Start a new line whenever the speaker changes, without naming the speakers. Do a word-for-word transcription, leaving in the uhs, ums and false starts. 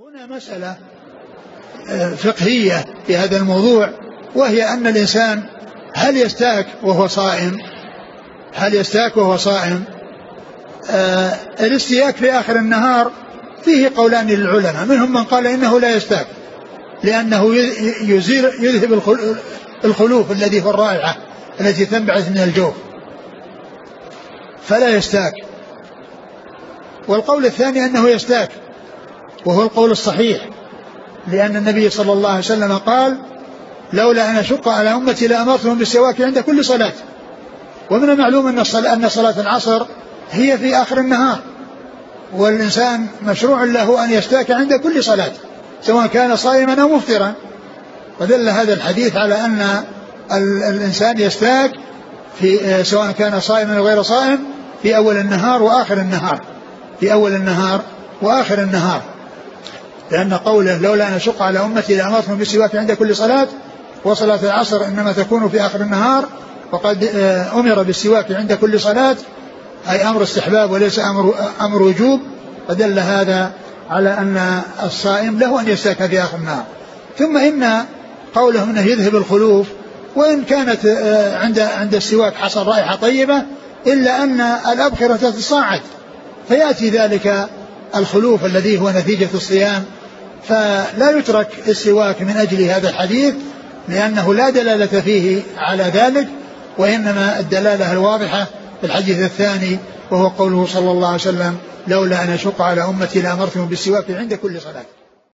هنا مسألة فقهية في هذا الموضوع، وهي أن الإنسان هل يستاك وهو صائم هل يستاك وهو صائم آه الاستياك في آخر النهار فيه قولان للعلماء، منهم من قال إنه لا يستاك لأنه يزيل يذهب الخلوف الذي في الرائحة التي تنبعث من الجوف فلا يستاك، والقول الثاني أنه يستاك وهو القول الصحيح، لأن النبي صلى الله عليه وسلم قال لولا أن أشق على أمتي لأمرتهم بالسواك عند كل صلاة. ومن المعلوم أن صلاة, أن صلاة العصر هي في آخر النهار، والإنسان مشروع له أن يستاك عند كل صلاة سواء كان صائما أو مفطرا، ودل هذا الحديث على أن الإنسان يستاك في سواء كان صائما أو غير صائم في أول النهار وآخر النهار في أول النهار وآخر النهار لأن قوله لولا أن أشق على أمتي لأمرتهم بالسواك عند كل صلاة، وصلاة العصر إنما تكون في آخر النهار، وقد أمر بالسواك عند كل صلاة أي أمر استحباب وليس أمر, أمر وجوب، فدل هذا على أن الصائم له أن يستاك في آخر النهار. ثم إن قوله أنه يذهب الخلوف، وإن كانت عند عند السواك حصل رائحة طيبة إلا أن الأبخرة تتصاعد فيأتي ذلك الخلوف الذي هو نتيجة الصيام، فلا يترك السواك من أجل هذا الحديث لأنه لا دلالة فيه على ذلك، وإنما الدلالة الواضحة في الحديث الثاني وهو قوله صلى الله عليه وسلم لولا أن أشق على أمتي لأمرتهم بالسواك عند كل صلاة.